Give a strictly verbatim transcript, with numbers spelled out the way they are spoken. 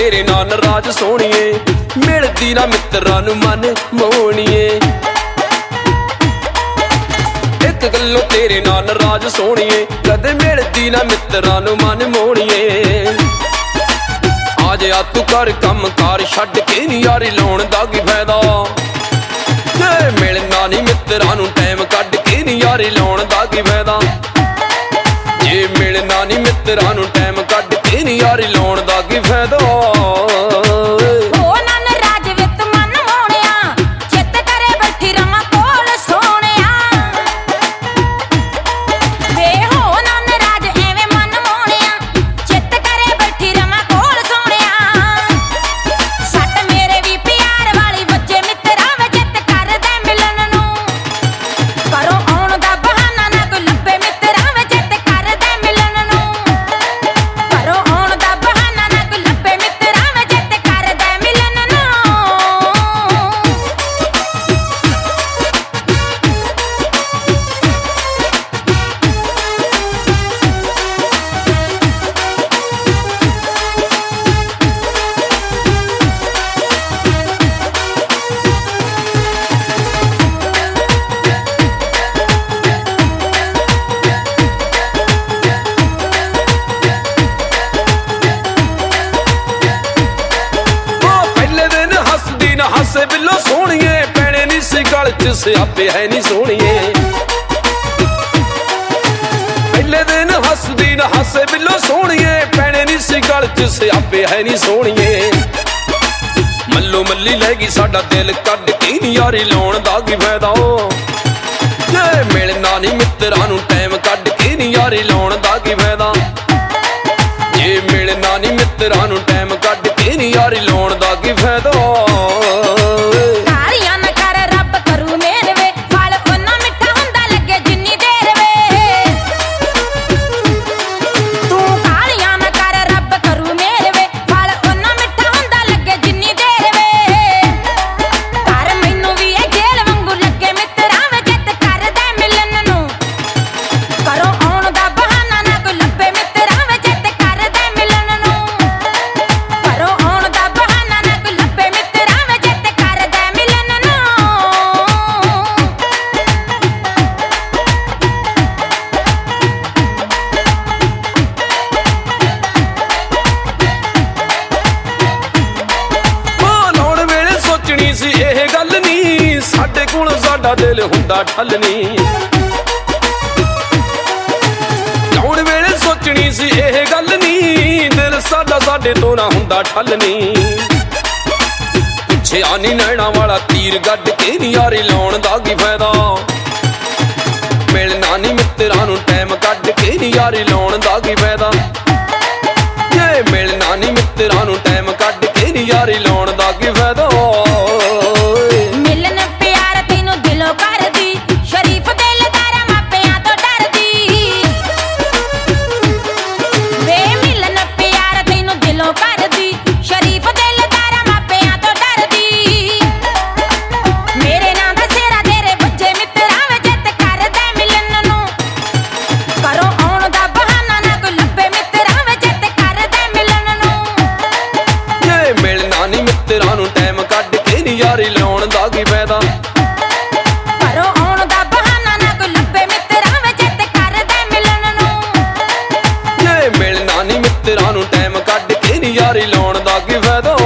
तेरे नाल नाराज सोहणीए, मिलदी ना मित्रां नूं मन मोहणीए। इक गल्लों तेरे नाल नाराज सोहणीए, कदे मिलदी ना मित्रां नूं मन मोहणीए। आ जा तू कर कम कार छड्ड के नी यारी लाउण दा की फायदा, जे मिलना नी मित्रां नूं टाइम कढ के नी यारी लाउण दा की फायदा। जे मिलना नी मित्रां नूं टाइम कढ के नी यारी लाउण दा की फायदा। हसे बिलो सोहणीए, पैणे नी सी गल च सियापे है नी सोहणीए। पहले दिन हसदी ना हसे बिलो सोहणीए, पैणे नी सी गल च सियापे है नी सोहणीए। मल्लो मल्ली लैगी साडा दिल कढ के नी यारी लाउण दा की फायदा। जे मिलना नी मित्रां नूं टाइम कढ के नी यारी लाउण दा की फायदा। जे मिलना नी मित्रां नूं टाइम कढ के नी यारी लाउण दा की फायदा। साडे कोल साडा दिल हुंदा ठल नी, लाउण वेले सोचनी सी एह गल नी, दिल साडा साडे तो ना हुंदा ठल नी। पिछे आनी नैना वाला तीर गड्ड के नी यारी लाउण दा की फायदा। मिलना नी मित्रां नूं टाइम कढ के नी यारी लाउण दा की फायदा। जे मिलना नी मित्रां नूं टाइम कढ के नी यारी लाउण दा की फायदा। मित्रां नूं टाइम कढ के नी यारी लाउण दा की फायदा। घरों आउण दा बहाना ना कोई लब्बे मित्रां विच ते करदे मिलन नूं। जे मिलना नी मित्रां नूं टाइम कढ के नी यारी लाउण दा की फायदा।